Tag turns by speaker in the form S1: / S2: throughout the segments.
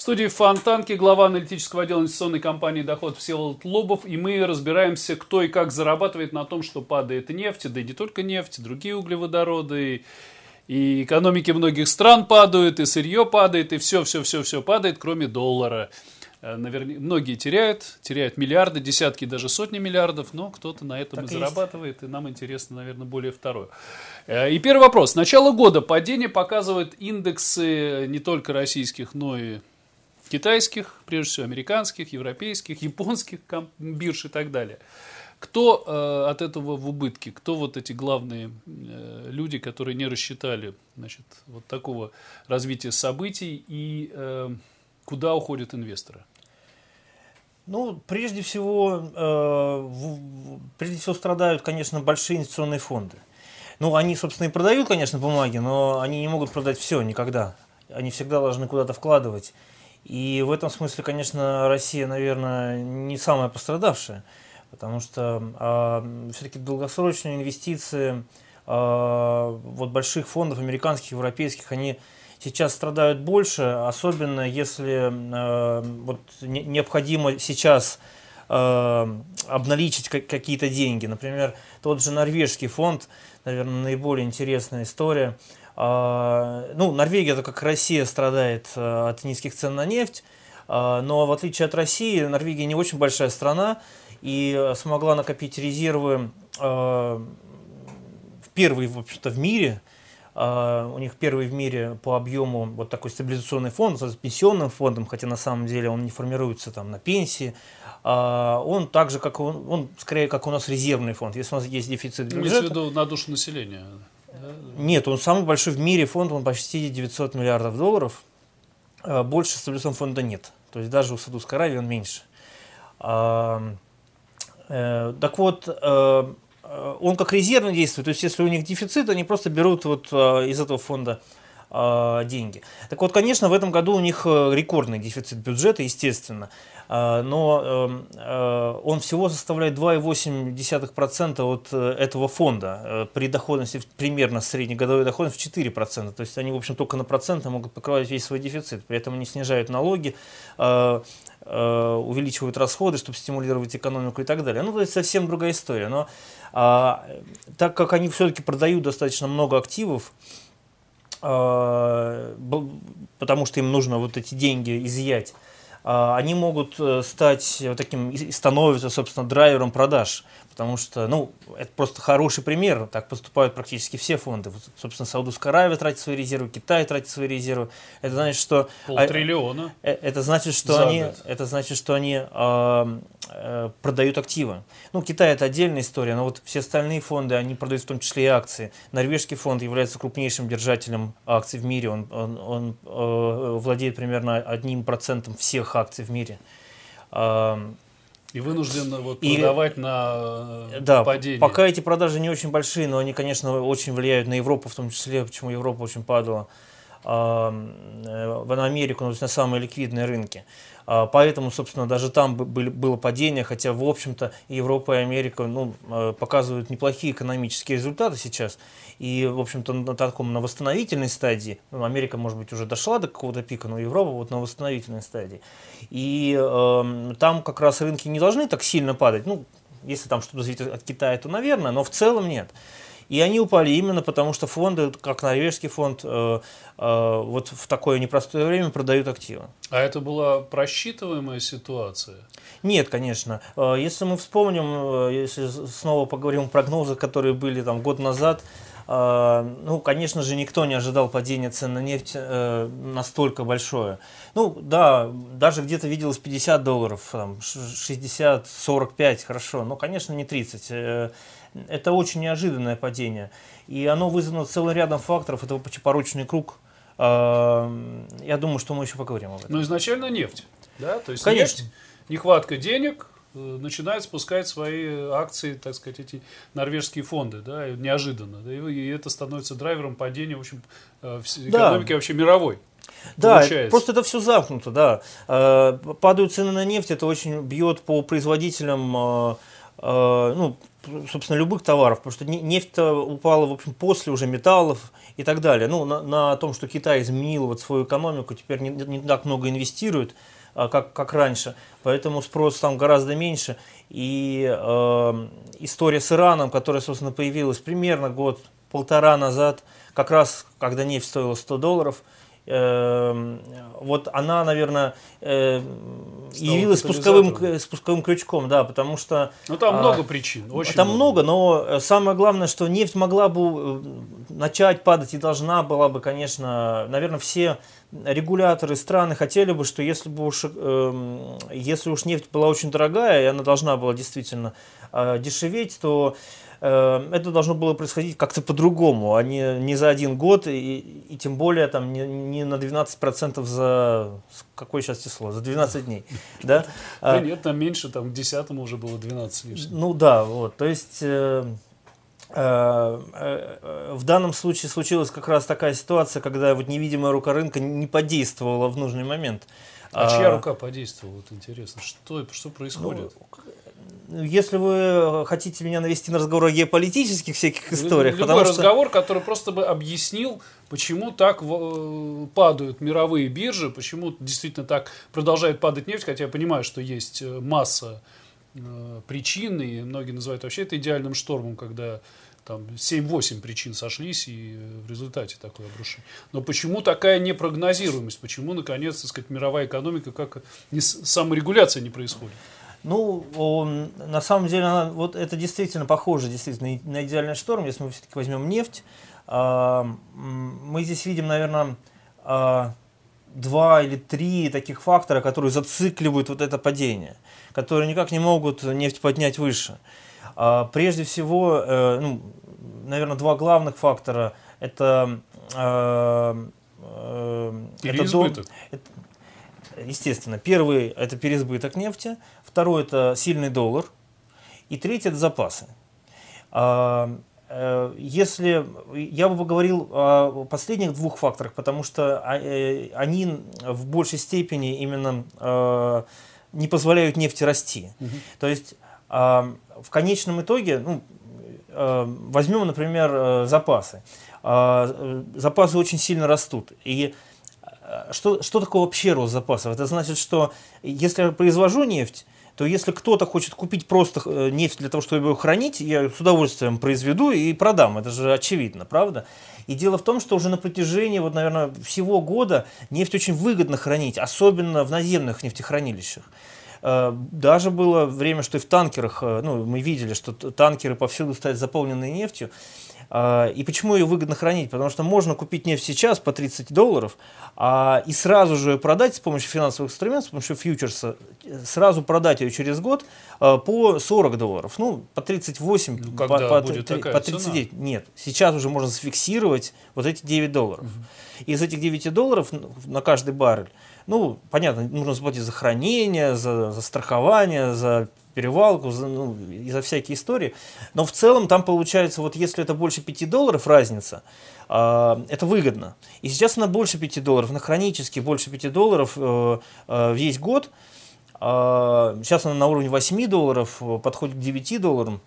S1: студии Фонтанки, глава аналитического отдела инвестиционной компании «Доход» Всеволод Лобов. И мы разбираемся, кто и как зарабатывает на том, что падает нефть, да и не только нефть, другие углеводороды. И экономики многих стран падают, и сырье падает, и все падает, кроме доллара. Многие теряют миллиарды, десятки, даже сотни миллиардов, но кто-то на этом так и зарабатывает, и нам интересно, наверное, более второе. И первый вопрос. С начала года падение показывают индексы не только российских, но и китайских, прежде всего американских, европейских, японских бирж и так далее. Кто от этого в убытке? Кто вот эти главные люди, которые не рассчитали, значит, вот такого развития событий и куда уходят инвесторы?
S2: Ну, прежде всего страдают, конечно, большие инвестиционные фонды. Ну, они, собственно, и продают, конечно, бумаги, но они не могут продать все никогда. Они всегда должны куда-то вкладывать. И в этом смысле, конечно, Россия, наверное, не самая пострадавшая, потому что все-таки долгосрочные инвестиции вот больших фондов, американских, европейских, они сейчас страдают больше, особенно если вот необходимо сейчас обналичить какие-то деньги. Например, тот же норвежский фонд, наверное, наиболее интересная история. Ну, Норвегия, это как Россия, страдает от низких цен на нефть, но в отличие от России, Норвегия не очень большая страна и смогла накопить резервы первые, в общем-то, в мире. У них первый в мире по объему вот такой стабилизационный фонд с пенсионным фондом, хотя на самом деле он не формируется там на пенсии. Он так же, как он скорее как у нас резервный фонд. Если у нас есть дефицит бюджета...
S1: Имеется в виду на душу населения?
S2: Нет, он самый большой в мире фонд, он почти 900 миллиардов долларов. Больше стабилизационного фонда нет. То есть даже у Саудовской Аравии он меньше. Так вот, он как резервный действует, то есть если у них дефицит, они просто берут вот из этого фонда деньги. Так вот, конечно, в этом году у них рекордный дефицит бюджета, естественно, но он всего составляет 2,8% от этого фонда при доходности, примерно среднегодовой доходности в 4%. То есть они, в общем, только на проценты могут покрывать весь свой дефицит, при этом они снижают налоги, увеличивают расходы, чтобы стимулировать экономику и так далее. Ну, то есть совсем другая история. Но так как они все-таки продают достаточно много активов, потому что им нужно вот эти деньги изъять, они могут стать вот таким, и становятся, собственно, драйвером продаж. Потому что, ну, это просто хороший пример, так поступают практически все фонды. Вот, собственно, Саудовская Аравия тратит свои резервы, Китай тратит свои резервы. Это значит, что...
S1: $500
S2: миллиона. Это значит, что они продают активы. Ну, Китай — это отдельная история, но вот все остальные фонды, они продают в том числе и акции. Норвежский фонд является крупнейшим держателем акций в мире. Он владеет примерно 1% всех акций в мире.
S1: И вынужден вот продавать на падение.
S2: Пока эти продажи не очень большие, но они, конечно, очень влияют на Европу, в том числе, почему Европа очень падала, в Америку, на самые ликвидные рынки. Поэтому, собственно, даже там было падение, хотя, в общем-то, Европа и Америка показывают неплохие экономические результаты сейчас. И, в общем-то, на восстановительной стадии, Америка, может быть, уже дошла до какого-то пика, но Европа вот на восстановительной стадии. И там как раз рынки не должны так сильно падать. Ну, если там что-то зависит от Китая, то, наверное, но в целом нет. И они упали именно потому, что фонды, как норвежский фонд, вот в такое непростое время продают активы.
S1: А это была просчитываемая ситуация?
S2: Нет, конечно. Если мы вспомним, если снова поговорим о прогнозах, которые были там год назад, ну, конечно же, никто не ожидал падения цен на нефть настолько большое. Ну, да, даже где-то виделось $50, там, 60, 45, хорошо, но, конечно, не 30. Это очень неожиданное падение. И оно вызвано целым рядом факторов. Это порочный круг. Я думаю, что мы еще поговорим об этом.
S1: Но изначально нефть. Да? То есть
S2: конечно.
S1: Нефть, нехватка денег начинает спускать свои акции, так сказать, эти норвежские фонды, да, неожиданно. Да, и это становится драйвером падения, в общем, экономики вообще мировой.
S2: Да,
S1: получается.
S2: Просто это все замкнуто, да. Падают цены на нефть, это очень бьет по производителям, ну, собственно, любых товаров, потому что нефть упала, в общем, после уже металлов и так далее. Ну, на том, что Китай изменил вот свою экономику, теперь не так много инвестирует, как раньше, поэтому спрос там гораздо меньше. И история с Ираном, которая, собственно, появилась примерно год-полтора назад, как раз когда нефть стоила $100, вот она, наверное, явилась спусковым крючком, да, потому что...
S1: Ну, там много причин, очень
S2: там много, но самое главное, что нефть могла бы начать падать и должна была бы, конечно, наверное, все регуляторы страны хотели бы, что если уж нефть была очень дорогая, и она должна была действительно дешеветь, то это должно было происходить как-то по-другому, а не за один год, и тем более там, не на 12% за... Какое сейчас число? За 12 дней. Да?
S1: Да нет, там меньше, там к 10-му уже было 12 лишним.
S2: Ну да, вот. То есть в данном случае случилась как раз такая ситуация, когда вот невидимая рука рынка не подействовала в нужный момент.
S1: А чья рука подействовала? Вот интересно. Что происходит?
S2: Если вы хотите меня навести на разговор о геополитических всяких историях.
S1: Любой разговор, который просто бы объяснил, почему так падают мировые биржи, почему действительно так продолжает падать нефть, хотя я понимаю, что есть масса причин, и многие называют вообще это идеальным штормом, когда там 7-8 причин сошлись, и в результате такое обрушение. Но почему такая непрогнозируемость? Почему, наконец, так сказать, мировая экономика, как саморегуляция не происходит?
S2: Ну, на самом деле, вот это действительно похоже на идеальный шторм. Если мы все-таки возьмем нефть, мы здесь видим, наверное, 2 или 3 таких фактора, которые зацикливают вот это падение, которые никак не могут нефть поднять выше. Прежде всего, наверное, 2 главных фактора – это
S1: переизбыток.
S2: Естественно, первый – это переизбыток нефти, второй – это сильный доллар, и третий – это запасы. Если я бы поговорил о последних 2 факторах, потому что они в большей степени именно не позволяют нефти расти. То есть в конечном итоге, возьмем, например, запасы. Запасы очень сильно растут. И что такое вообще рост запасов? Это значит, что если я произвожу нефть, то если кто-то хочет купить просто нефть для того, чтобы ее хранить, я с удовольствием произведу и продам. Это же очевидно, правда? И дело в том, что уже на протяжении, вот, наверное, всего года нефть очень выгодно хранить, особенно в наземных нефтехранилищах. Даже было время, что и в танкерах, мы видели, что танкеры повсюду стоят заполненные нефтью. И почему ее выгодно хранить? Потому что можно купить нефть сейчас по $30 и сразу же ее продать с помощью финансовых инструментов, с помощью фьючерса, сразу продать ее через год по $40. По 38,
S1: когда будет такая
S2: по 39. Цена? Нет, сейчас уже можно зафиксировать вот эти $9. Из этих $9 на каждый баррель, понятно, нужно заплатить за хранение, за страхование, за перевалку, и за всякие истории. Но в целом там получается, вот если это больше $5 разница, это выгодно. И сейчас она больше $5, на хронически больше $5 весь год. Сейчас она на уровне $8, подходит к $9.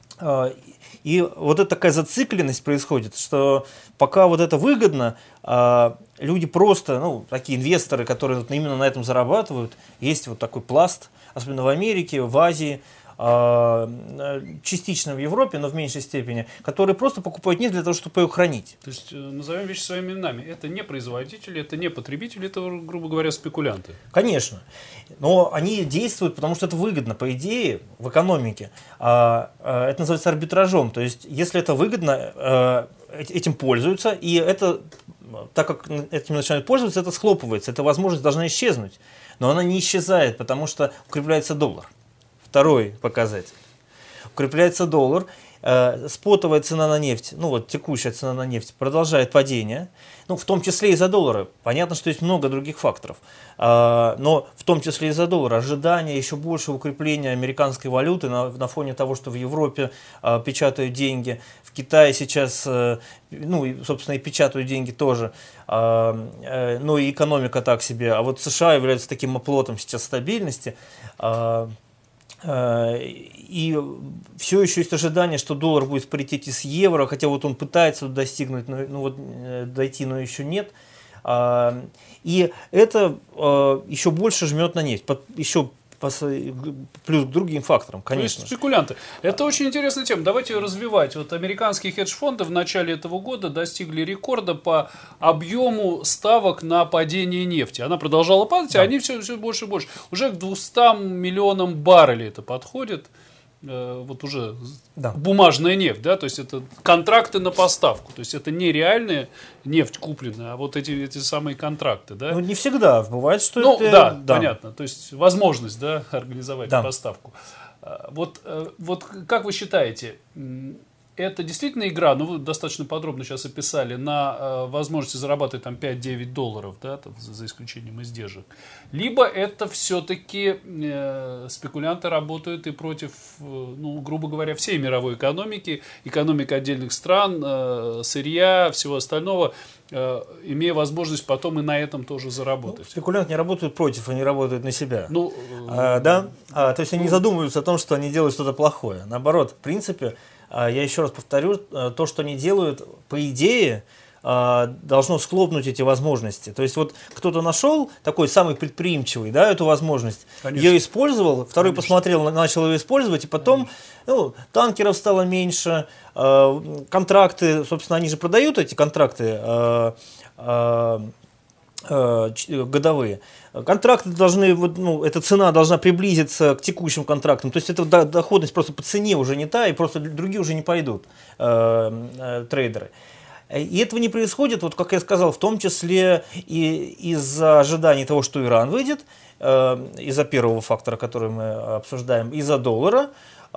S2: И вот эта такая зацикленность происходит, что пока вот это выгодно, люди просто, такие инвесторы, которые именно на этом зарабатывают, есть вот такой пласт, особенно в Америке, в Азии, частично в Европе, но в меньшей степени, которые просто покупают нефть для того, чтобы ее хранить.
S1: То есть, назовем вещи своими именами. Это не производители, это не потребители, это, грубо говоря, спекулянты.
S2: Конечно. Но они действуют, потому что это выгодно, по идее, в экономике. Это называется арбитражом. То есть, если это выгодно, этим пользуются, и это, так как этим начинают пользоваться, это схлопывается. Эта возможность должна исчезнуть. Но она не исчезает, потому что укрепляется доллар. Второй показатель. Укрепляется доллар, спотовая цена на нефть, текущая цена на нефть продолжает падение, в том числе из-за доллара. Понятно, что есть много других факторов, но в том числе из-за доллара. Ожидание еще большего укрепления американской валюты на фоне того, что в Европе печатают деньги, в Китае сейчас, собственно, и печатают деньги тоже, но и экономика так себе. А вот США является таким оплотом сейчас стабильности. И все еще есть ожидание, что доллар будет в паритете с евро, хотя вот он пытается достигнуть, дойти, но еще нет. И это еще больше жмет на нефть, еще плюс к другим факторам, конечно.
S1: То есть спекулянты. Это очень интересная тема. Давайте ее развивать. Вот американские хедж-фонды в начале этого года достигли рекорда по объему ставок на падение нефти. Она продолжала падать, а они все больше и больше. Уже к 200 миллионам баррелей это подходит. Вот уже бумажная нефть, да, то есть это контракты на поставку, то есть это не реальная нефть купленная, а вот эти самые контракты, да.
S2: Ну, не всегда, бывает, что это...
S1: Да, понятно, то есть возможность, да, организовать поставку. Вот как вы считаете, это действительно игра, ну вы достаточно подробно сейчас описали, на возможности зарабатывать там 5-9 долларов, да, там, за исключением издержек. Либо это все-таки спекулянты работают и против, ну, грубо говоря, всей мировой экономики, экономики отдельных стран, сырья, всего остального, имея возможность потом и на этом тоже заработать.
S2: Ну, спекулянты не работают против, они работают на себя. То есть они не задумываются о том, что они делают что-то плохое. Наоборот, в принципе, я еще раз повторю, то, что они делают, по идее, должно схлопнуть эти возможности. То есть вот кто-то нашел такой самый предприимчивый, да, эту возможность, ее использовал, второй посмотрел, начал ее использовать, и потом танкеров стало меньше, контракты, собственно, они же продают эти контракты годовые. Контракты должны, эта цена должна приблизиться к текущим контрактам. То есть эта доходность просто по цене уже не та, и просто другие уже не пойдут трейдеры. И этого не происходит, вот как я сказал, в том числе и из-за ожиданий того, что Иран выйдет, из-за первого фактора, который мы обсуждаем, из-за доллара.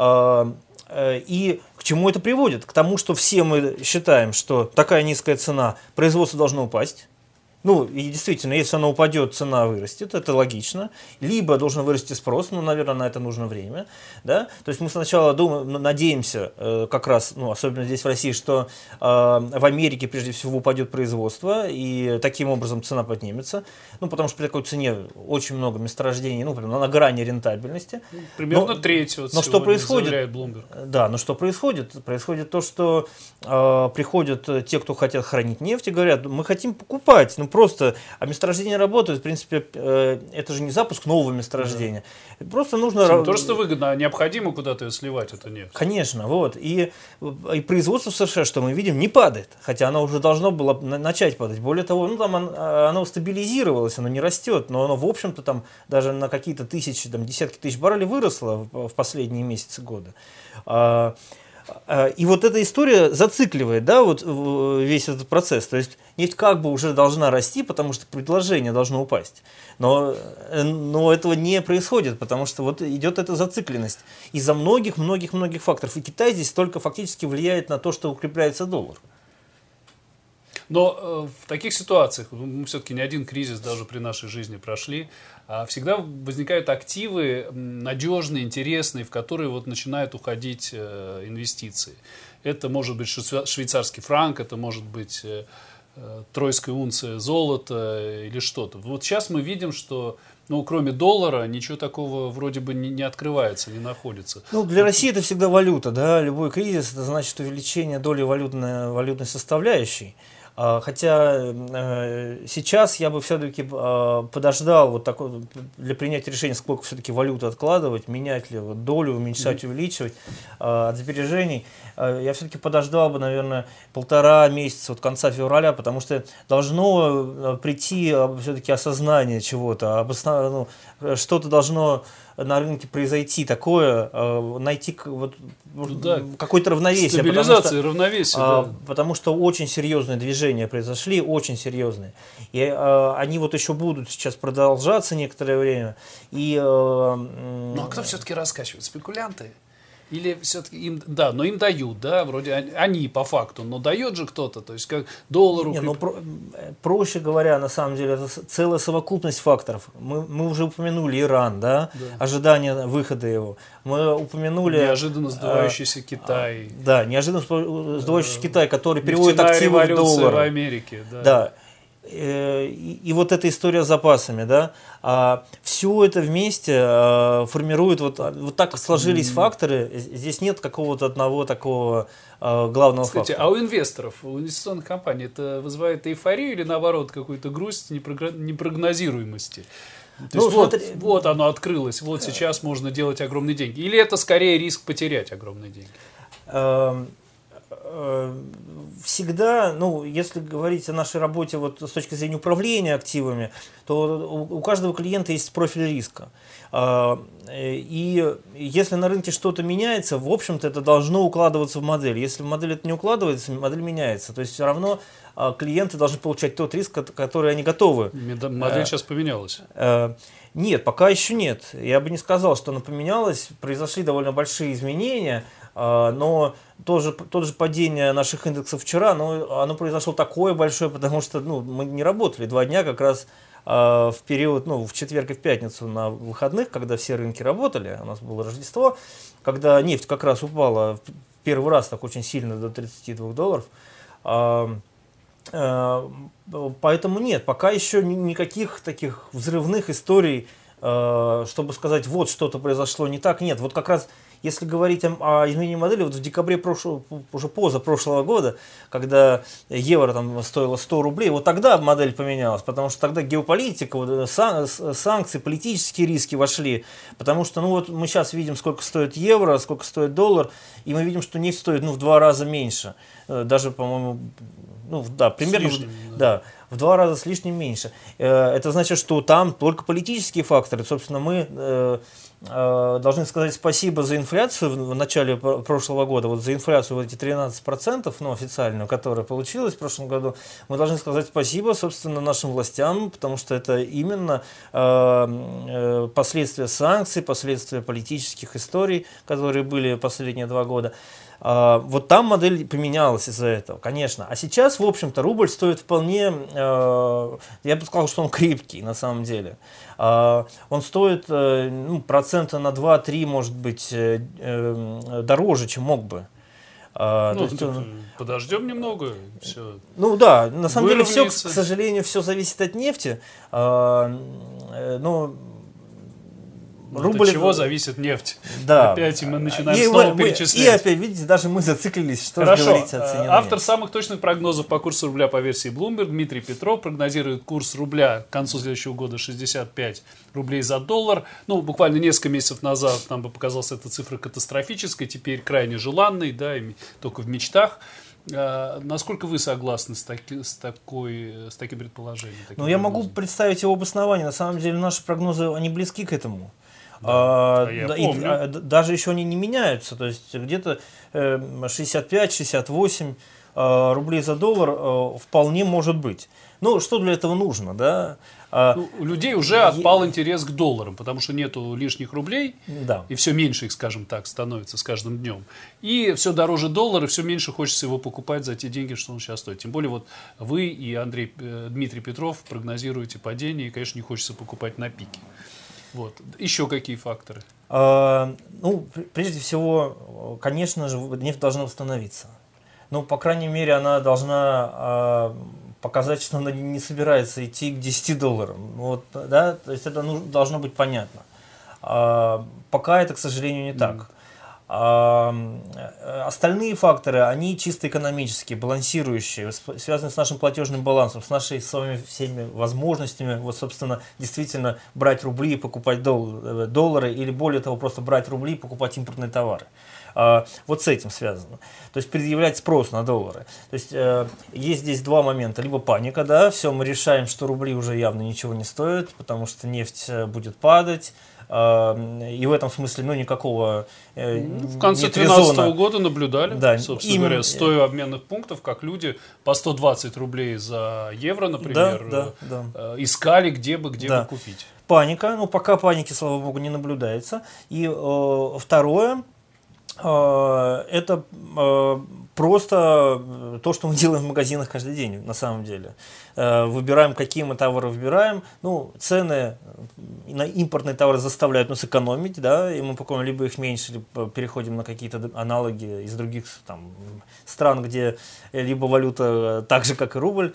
S2: И к чему это приводит? К тому, что все мы считаем, что такая низкая цена, производство должно упасть. Ну, и действительно, если она упадет, цена вырастет, это логично. Либо должен вырасти спрос, наверное, на это нужно время. Да? То есть мы сначала надеемся, как раз, особенно здесь в России, что в Америке прежде всего упадет производство, и таким образом цена поднимется. Потому что при такой цене очень много месторождений, на грани рентабельности.
S1: Примерно треть
S2: что происходит?
S1: Заявляет Bloomberg.
S2: Да, но что происходит? Происходит то, что приходят те, кто хотят хранить нефть, и говорят, мы хотим покупать, просто, месторождения работают, в принципе, это же не запуск нового месторождения. Просто нужно...
S1: Не то, что выгодно, а необходимо куда-то ее сливать, это нефть.
S2: Конечно, вот. И производство в США, что мы видим, не падает, хотя оно уже должно было начать падать. Более того, там оно стабилизировалось, оно не растет, но оно, в общем-то, там даже на какие-то тысячи, десятки тысяч баррелей выросло в последние месяцы года. И вот эта история зацикливает, да, вот весь этот процесс. То есть нефть как бы уже должна расти, потому что предложение должно упасть. Но этого не происходит, потому что вот идет эта зацикленность из-за многих факторов. И Китай здесь только фактически влияет на то, что укрепляется доллар.
S1: Но в таких ситуациях, мы все-таки не один кризис даже при нашей жизни прошли, всегда возникают активы надежные, интересные, в которые вот начинают уходить инвестиции. Это может быть швейцарский франк, это может быть тройская унция золота или что-то. Вот сейчас мы видим, что кроме доллара ничего такого вроде бы не открывается, не находится.
S2: Для России это всегда валюта, да, любой кризис это значит увеличение доли валютной составляющей. Хотя сейчас я бы все-таки подождал для принятия решения, сколько все-таки валюты откладывать, менять ли долю, уменьшать, увеличивать от сбережений. Я все-таки подождал бы, наверное, 1,5 месяца от конца февраля, потому что должно прийти все-таки осознание чего-то, что-то должно на рынке произойти такое, найти какое-то равновесие.
S1: Стабилизация, равновесие.
S2: Потому что очень серьезные движения произошли, очень серьезные. И они еще будут сейчас продолжаться некоторое время.
S1: А кто все-таки раскачивает? Спекулянты? Или все-таки им дают, да, вроде они по факту, но дает же кто-то, то есть как доллару.
S2: Проще говоря, на самом деле, это целая совокупность факторов. Мы уже упомянули Иран, да, ожидание выхода его. Мы упомянули...
S1: Неожиданно сдувающийся Китай.
S2: Да, неожиданно сдувающийся Китай, который переводит активы в доллары.
S1: в Америке,
S2: Да. и вот эта история с запасами, да, все это вместе формирует, вот так сложились факторы, здесь нет какого-то одного такого главного
S1: Кстати,
S2: фактора.
S1: а у инвесторов, у инвестиционных компаний это вызывает эйфорию или наоборот какую-то грусть непрогнозируемости? То есть вот оно открылось, вот сейчас можно делать огромные деньги. Или это скорее риск потерять огромные деньги?
S2: Всегда, если говорить о нашей работе вот с точки зрения управления активами, то у каждого клиента есть профиль риска. И если на рынке что-то меняется, в общем-то это должно укладываться в модель. Если в модель это не укладывается, модель меняется. То есть все равно клиенты должны получать тот риск, который они готовы.
S1: Модель сейчас поменялась.
S2: Нет, пока еще нет. Я бы не сказал, что она поменялась. Произошли довольно большие изменения. Но то же падение наших индексов вчера, оно произошло такое большое, потому что мы не работали 2 дня как раз в период, в четверг и в пятницу на выходных, когда все рынки работали, у нас было Рождество, когда нефть как раз упала первый раз так очень сильно до $32. Поэтому нет, пока еще никаких таких взрывных историй, чтобы сказать, вот что-то произошло не так, нет. Вот как раз если говорить о изменении модели, вот в декабре уже позапрошлого года, когда евро там стоило 100 рублей, вот тогда модель поменялась, потому что тогда геополитика, санкции, политические риски вошли, потому что мы сейчас видим, сколько стоит евро, сколько стоит доллар, и мы видим, что нефть стоит в 2 раза меньше, даже, по-моему, примерно, в 2 раза с лишним меньше. Это значит, что там только политические факторы, собственно, мы должны сказать спасибо за инфляцию в начале прошлого года, вот за инфляцию вот эти 13%, официальную, которая получилась в прошлом году, мы должны сказать спасибо, собственно, нашим властям, потому что это именно последствия санкций, последствия политических историй, которые были последние 2 года. Вот там модель поменялась из-за этого, конечно. А сейчас, в общем-то, рубль стоит вполне, я бы сказал, что он крепкий на самом деле. Он стоит процента на 2-3, может быть, дороже, чем мог бы.
S1: Подождем немного, все.
S2: На самом деле все, к сожалению, все зависит от нефти.
S1: От чего зависит нефть?
S2: Да.
S1: Опять мы начинаем снова перечислять.
S2: И опять, видите, даже мы зациклились, что говорить о цене.
S1: Автор самых точных прогнозов по курсу рубля по версии Bloomberg Дмитрий Петров прогнозирует курс рубля к концу следующего года 65 рублей за доллар. Буквально несколько месяцев назад нам бы показалась эта цифра катастрофической, теперь крайне желанной, да, и только в мечтах. Насколько вы согласны с таким предположением?
S2: Я могу представить его обоснование. На самом деле наши прогнозы, они близки к этому. Даже еще они не меняются, то есть где-то 65-68 рублей за доллар вполне может быть. Что для этого нужно, да?
S1: У людей уже отпал интерес к долларам, потому что нету лишних рублей,
S2: да.
S1: И все меньше их, скажем так, становится с каждым днем. И все дороже доллара, все меньше хочется его покупать за те деньги, что он сейчас стоит. Тем более вот вы и Дмитрий Петров прогнозируете падение, и, конечно, не хочется покупать на пике. Вот. Еще какие факторы?
S2: Прежде всего, конечно же, нефть должна восстановиться. По крайней мере, она должна показать, что она не собирается идти к $10. То есть это должно быть понятно. Пока это, к сожалению, не так. Остальные факторы, они чисто экономические, балансирующие, связаны с нашим платежным балансом, с нашими с вами всеми возможностями, собственно, действительно брать рубли и покупать доллары, или более того, просто брать рубли и покупать импортные товары. Вот с этим связано. То есть предъявлять спрос на доллары. То есть есть здесь 2 момента. Либо паника, да, все, мы решаем, что рубли уже явно ничего не стоят, потому что нефть будет падать. И в этом смысле, никакого
S1: в конце 2013 года наблюдали,
S2: да,
S1: собственно говоря, стоя обменных пунктов, как люди по 120 рублей за евро, например, искали, где бы купить.
S2: Паника, пока паники, слава богу, не наблюдается. И второе, это Просто то, что мы делаем в магазинах каждый день, на самом деле. Выбираем, какие мы товары выбираем. Ну, цены на импортные товары заставляют нас экономить, да, и мы покупаем либо их меньше, либо переходим на какие-то аналоги из других там, стран, где либо валюта так же, как и рубль,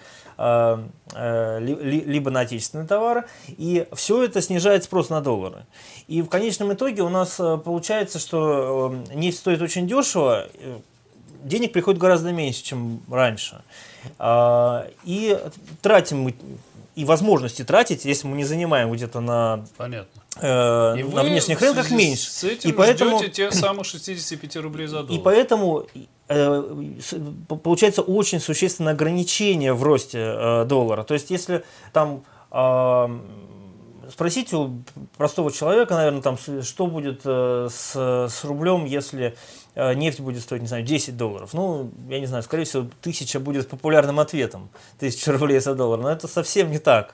S2: либо на отечественные товары. И все это снижает спрос на доллары. И в конечном итоге у нас получается, что нефть стоит очень дешево, денег приходит гораздо меньше, чем раньше. И тратим мы, и возможности тратить, если мы не занимаем где-то на, на внешних рынках, меньше.
S1: С этим
S2: и поэтому
S1: ждете тех самых 65 рублей за доллар.
S2: И поэтому получается очень существенное ограничение в росте доллара. То есть, если там спросить у простого человека, наверное, там, что будет с рублем, если нефть будет стоить, не знаю, 10 долларов. Ну, я не знаю, скорее всего, 1000 будет популярным ответом. 1000 рублей за доллар. Но это совсем не так.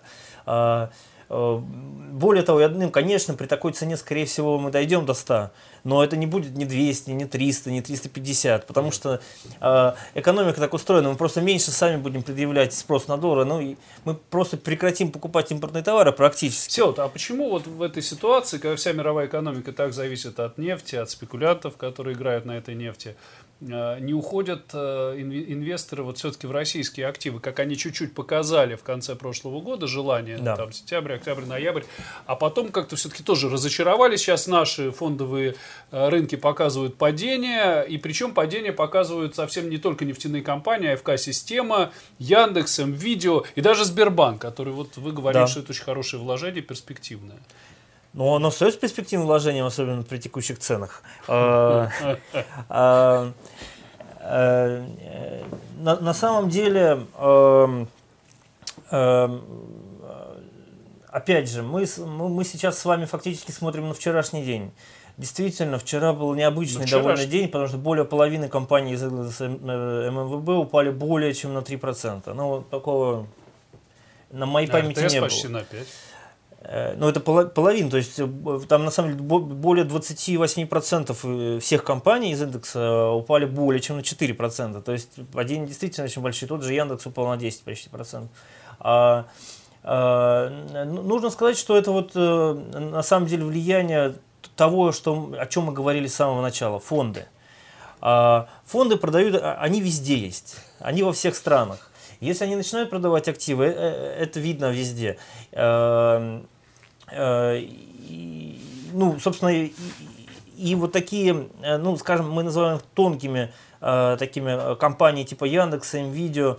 S2: Более того, конечно, при такой цене, скорее всего, мы дойдем до 100. Но это не будет ни 200, ни 300, ни 350. Потому что экономика так устроена. Мы просто меньше сами будем предъявлять спрос на доллары. Ну, и мы просто прекратим покупать импортные товары практически.
S1: Все, а почему вот в этой ситуации, когда вся мировая экономика так зависит от нефти, от спекулянтов, которые играют на этой нефти, не уходят инвесторы вот все-таки в российские активы, как они чуть-чуть показали в конце прошлого года, желание,
S2: да.
S1: Там, сентябрь, октябрь, ноябрь, а потом как-то все-таки тоже разочаровались. Сейчас наши фондовые рынки показывают падение, и причем падение показывают совсем не только нефтяные компании, АФК-система, Яндекс, МВидео и даже Сбербанк, который вот вы говорите, что это очень хорошее вложение, перспективное.
S2: Но оно остается перспективным вложением, особенно при текущих ценах. На самом деле, опять же, мы сейчас с вами фактически смотрим на вчерашний день. Действительно, вчера был необычный довольно день, потому что более половины компаний из ММВБ упали более чем на 3%. Ну, такого на моей памяти не было.
S1: Почти на 5%.
S2: Ну, это половина, то есть там на самом деле более 28% всех компаний из индекса упали более чем на 4%. То есть падение действительно очень большое. Тот же Яндекс упал на 10 почти процентов. Нужно сказать, что это вот на самом деле влияние того, о чем мы говорили с самого начала, фонды. Фонды продают, они везде есть, они во всех странах. Если они начинают продавать активы, это видно везде. Ну, собственно, и вот такие, ну, скажем, мы называем их тонкими такими компании типа Яндекса, МВидео,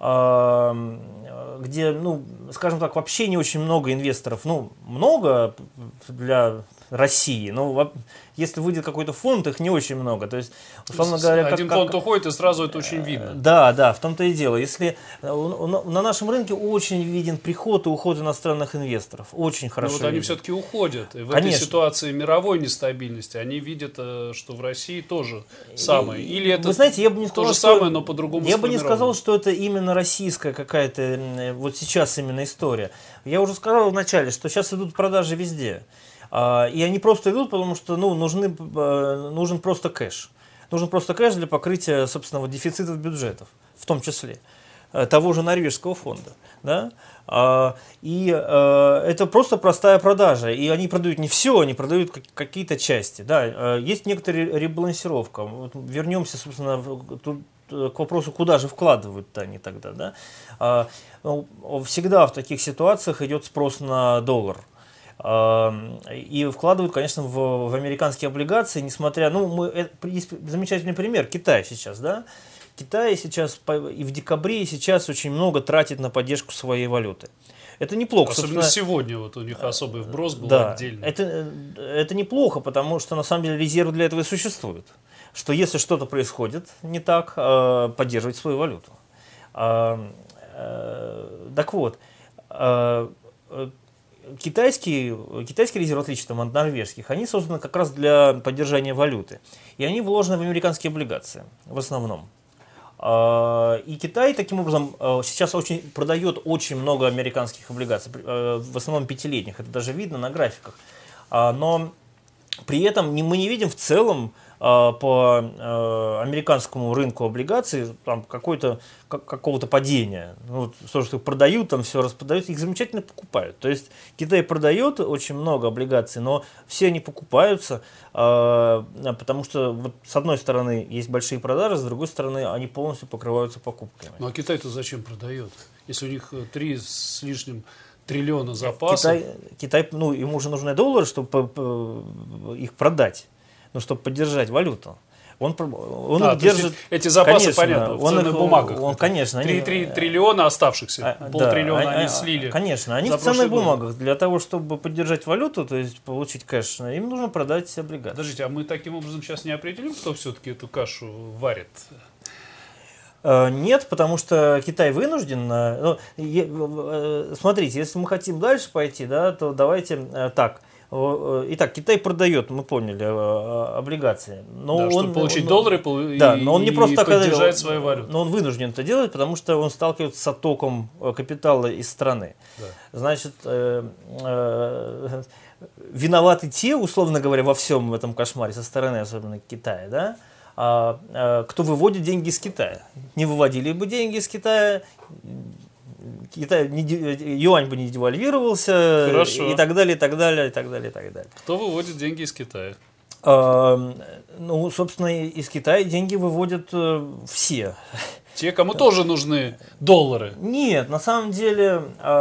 S2: где, ну, скажем так, вообще не очень много инвесторов. Ну, много для России, но если выйдет какой-то фонд, их не очень много. То есть, условно говоря,
S1: один фонд уходит, и сразу это очень видно.
S2: Да, в том-то и дело. Если на нашем рынке очень виден приход и уход иностранных инвесторов. Очень хорошо.
S1: Но вот они все-таки уходят. И в этой ситуации мировой нестабильности они видят, что в России тоже самое. Или это
S2: вы знаете, я бы не сказал,
S1: то же самое, но по-другому.
S2: Я бы не сказал, что это именно российская какая-то, вот сейчас именно история. Я уже сказал вначале, что сейчас идут продажи везде. И они просто идут, потому что нужен просто кэш. Нужен просто кэш для покрытия, собственно, вот дефицитов бюджетов, в том числе того же норвежского фонда. Да? И это просто простая продажа. И они продают не все, они продают какие-то части. Да? Есть некоторая ребалансировка. Вот вернемся, собственно, к вопросу, куда же вкладывают они тогда. Да? Всегда в таких ситуациях идет спрос на доллар. И вкладывают, конечно, в американские облигации, несмотря, есть замечательный пример, Китай сейчас, да, Китай сейчас и в декабре, и сейчас очень много тратит на поддержку своей валюты. Это неплохо.
S1: Особенно сегодня вот у них особый вброс был отдельный.
S2: Это неплохо, потому что на самом деле резерв для этого и существует. Что если что-то происходит не так, поддерживать свою валюту. Так вот, китайский резерв, отлично от норвежских, они созданы как раз для поддержания валюты. И они вложены в американские облигации в основном. И Китай таким образом сейчас продает очень много американских облигаций, в основном пятилетних, это даже видно на графиках. Но при этом мы не видим в целом по американскому рынку облигаций там какого-то падения. Ну, что продают, там все распродают, их замечательно покупают. То есть Китай продает очень много облигаций, но все они покупаются, потому что вот, с одной стороны есть большие продажи, с другой стороны они полностью покрываются покупками.
S1: Ну а Китай-то зачем продает? Если у них 3 с лишним триллиона запасов.
S2: Китай, ну, ему же нужны доллары, чтобы их продать, ну, чтобы поддержать валюту. Он их держит.
S1: Эти запасы,
S2: конечно,
S1: понятно, в ценных бумагах.
S2: Конечно,
S1: 3 триллиона оставшихся, полтриллиона они слили.
S2: Конечно, они в ценных бумагах. Для того, чтобы поддержать валюту, то есть получить кэш, им нужно продать облигации.
S1: Подождите, а мы таким образом сейчас не определим, кто все-таки эту кашу варит?
S2: Нет, потому что Китай вынужден. Смотрите, если мы хотим дальше пойти, да, то давайте так. Итак, Китай продает, мы поняли, облигации. Но
S1: да, чтобы получить доллары
S2: но он не просто так
S1: поддержать свою валюту.
S2: Но он вынужден это делать, потому что он сталкивается с оттоком капитала из страны. Да. Значит, виноваты те, условно говоря, во всем этом кошмаре, со стороны особенно Китая, да? Кто выводит деньги из Китая. Не выводили бы деньги из Китая, юань бы не девальвировался.
S1: Хорошо.
S2: И так далее, и так далее, и так далее, и так далее.
S1: Кто выводит деньги из Китая?
S2: Ну, собственно, из Китая деньги выводят все.
S1: Те, кому тоже нужны доллары.
S2: Нет, на самом деле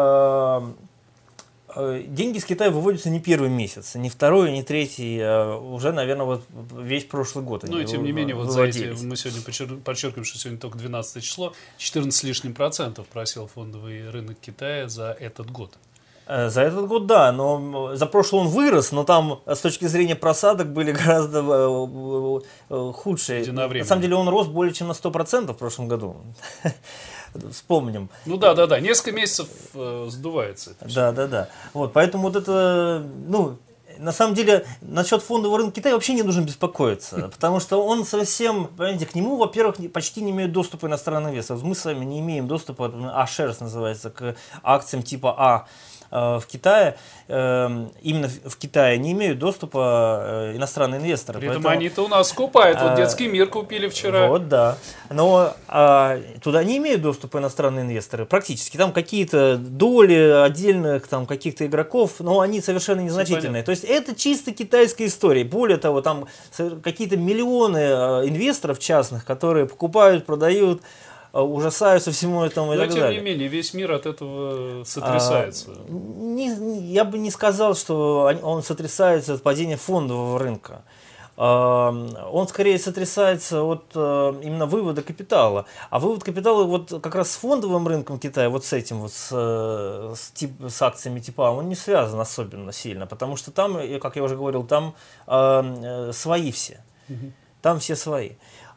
S2: деньги из Китая выводятся не первый месяц, не второй, не третий, уже, наверное, вот весь прошлый год.
S1: Ну и тем не менее, вот за эти, мы сегодня подчеркиваем, что сегодня только 12 число, 14 с лишним процентов просел фондовый рынок Китая за этот год.
S2: За этот год, да, но за прошлый он вырос, но там с точки зрения просадок были гораздо худшие. На самом деле он рос более чем на 100% в прошлом году. Вспомним.
S1: Ну да, несколько месяцев сдувается.
S2: Да. Вот, поэтому вот это, ну, на самом деле, насчет фондового рынка Китая вообще не нужно беспокоиться, потому что он совсем, понимаете, к нему, во-первых, почти не имеют доступа иностранные инвесторы. Мы с вами не имеем доступа, А-shares называется, к акциям типа А в Китае, именно в Китае не имеют доступа иностранные инвесторы.
S1: При этом они-то у нас скупают. Вот детский мир купили вчера.
S2: Вот, да. Но туда не имеют доступа иностранные инвесторы. Практически. Там какие-то доли отдельных там, каких-то игроков, но они совершенно незначительные. То есть это чисто китайская история. Более того, там какие-то миллионы инвесторов частных, которые покупают, продают, ужасаются всему этому и так далее.
S1: Но, тем не менее, весь мир от этого сотрясается.
S2: Я бы не сказал, что он сотрясается от падения фондового рынка. Он скорее сотрясается от именно вывода капитала. А вывод капитала вот как раз с фондовым рынком Китая, вот с этим вот, с акциями типа А, он не связан особенно сильно, потому что там, как я уже говорил, там свои все. Там все свои.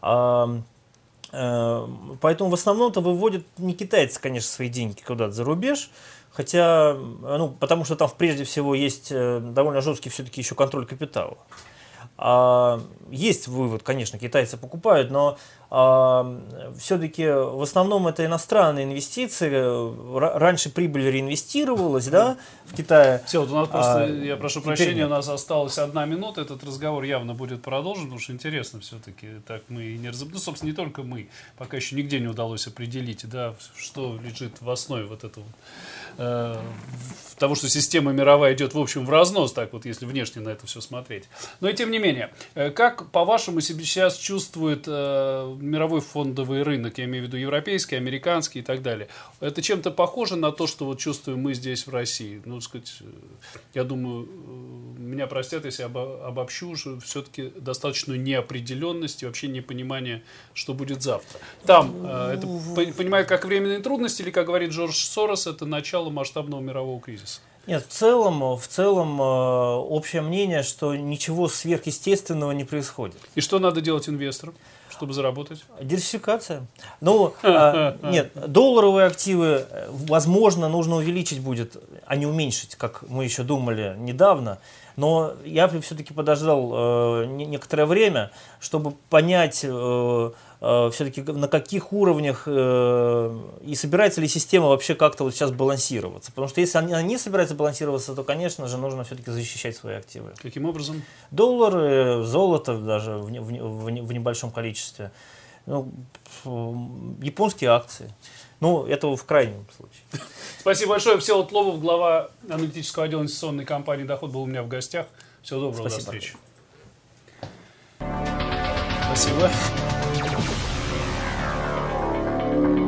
S2: Поэтому в основном-то выводят не китайцы, конечно, свои деньги куда-то за рубеж, хотя, ну, потому что там прежде всего есть довольно жесткий все-таки еще контроль капитала. Есть вывод, конечно, китайцы покупают, но все-таки в основном это иностранные инвестиции. Раньше прибыль реинвестировалась, да, в Китае.
S1: Все, вот у нас просто, я прошу прощения, у нас осталась 1 минута. Этот разговор явно будет продолжен, потому что интересно все-таки. Так мы и не разобрали. Ну, собственно, не только мы. Пока еще нигде не удалось определить, да, что лежит в основе вот этого того, что система мировая идет, в общем, в разнос, так вот, если внешне на это все смотреть. Но и тем не менее, как, по-вашему, себя сейчас чувствует мировой фондовый рынок, я имею в виду европейский, американский и так далее? Это чем-то похоже на то, что вот чувствуем мы здесь в России? Ну, так сказать, я думаю, меня простят, если обобщу, уже все-таки достаточную неопределенность и вообще непонимание, что будет завтра. Там, это понимаю, как временные трудности, или, как говорит Джордж Сорос, это начало масштабного мирового кризиса?
S2: Нет, в целом общее мнение, что ничего сверхъестественного не происходит.
S1: И что надо делать инвесторам, чтобы заработать?
S2: Диверсификация. Ну, нет, долларовые активы, возможно, нужно увеличить будет, а не уменьшить, как мы еще думали недавно. Но я все-таки подождал некоторое время, чтобы понять, все-таки на каких уровнях и собирается ли система вообще как-то вот сейчас балансироваться? Потому что если она не собирается балансироваться, то, конечно же, нужно все-таки защищать свои активы.
S1: Каким образом?
S2: Доллары, золото даже в небольшом количестве, ну, японские акции. Ну, это в крайнем случае.
S1: Спасибо большое. Всеволод Лобов, глава аналитического отдела инвестиционной компании «Доход», был у меня в гостях. Всего доброго, до встречи. Спасибо.